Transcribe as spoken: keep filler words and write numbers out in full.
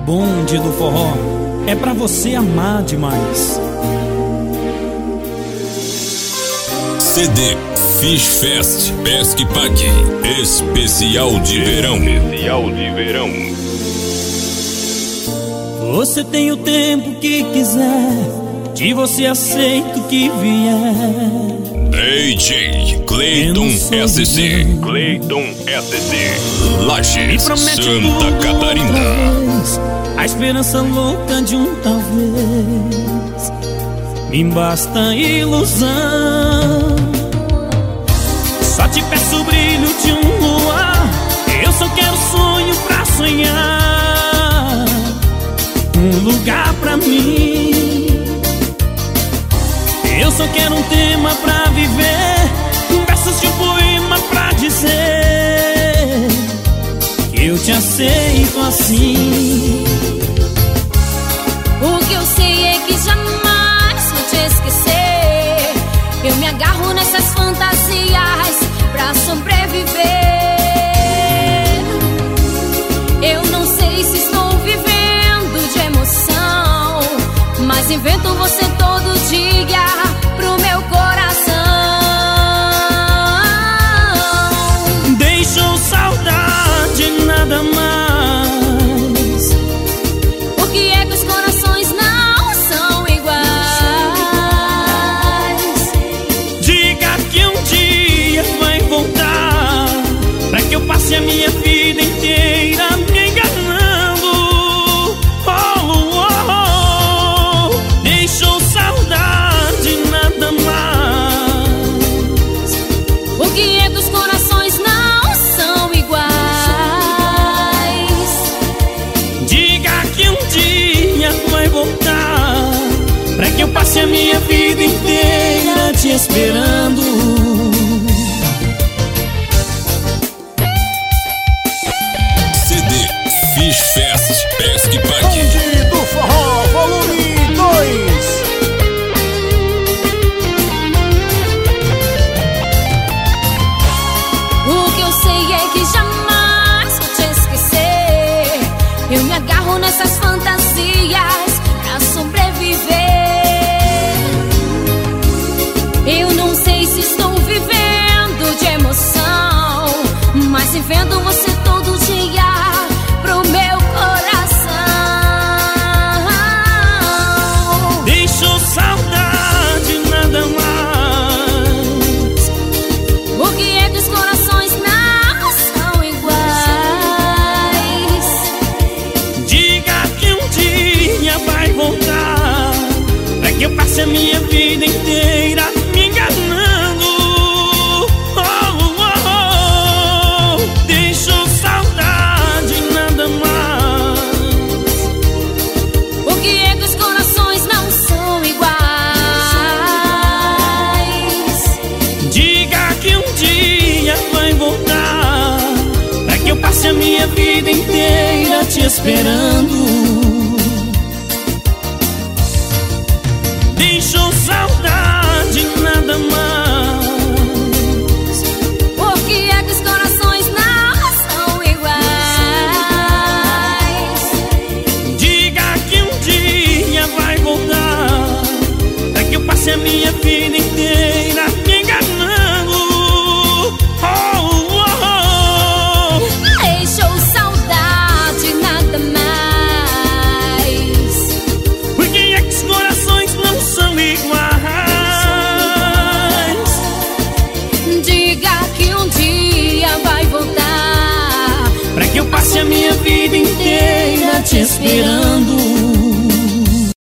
bonde do forró é pra você amar demais. C D Fish Fest Pesque Pague Especial de Verão. Especial de Verão. Você tem o tempo que quiser, de você aceito que vier. D J Cleiton S C. Cleiton S C. Lages, Santa Catarina. A esperança louca de um talvez. Me basta ilusão. Só te peço o brilho de um luar. Eu só quero sonho pra sonhar. Um lugar pra mim. Eu só quero um tema pra viver, versos de um poema pra dizer que eu te aceito assim. O que eu sei é que jamais vou te esquecer. Eu me agarro nessas fantasias pra sobreviver. Eu não sei se estou vivendo de emoção, mas invento você todo dia pro meu coração. Deixou saudade, nada mais. Por que é que os corações não são iguais? Diga que um dia vai voltar, pra que eu passe a minha vida inteira me enganando. Oh, oh, oh. Deixou saudade, nada mais. Por que é que os corações não são iguais? Diga que um dia vai voltar, pra que eu passe a minha vida inteira te esperando. C D Fish Fest Pesque Pague. Bonde do Forró, volume dois. O que eu sei é que jamais vou te esquecer. Eu me agarro nessas fantasias pra sobreviver. Eu não sei se estou vivendo de emoção, mas invento você todo dia pro meu coração. Deixou saudade, nada mais. Por que é que os corações não são iguais? Diga que um dia vai voltar, pra que eu passe a minha vida inteira me enganando. Oh, oh, oh. Deixou saudade, nada mais. Por que é que os corações não são iguais? Diga que um dia vai voltar, pra que eu passe a minha vida inteira te esperando. Deixou saudade, nada mais. Por que é que os corações não são iguais? Diga que um dia vai voltar, pra que eu passe a minha vida inteira me enganando. Oh, oh, oh. Deixou saudade, nada mais. Por que é que os corações não são iguais? Diga que um dia vai voltar, Pra que eu passe a minha vida inteira te esperando.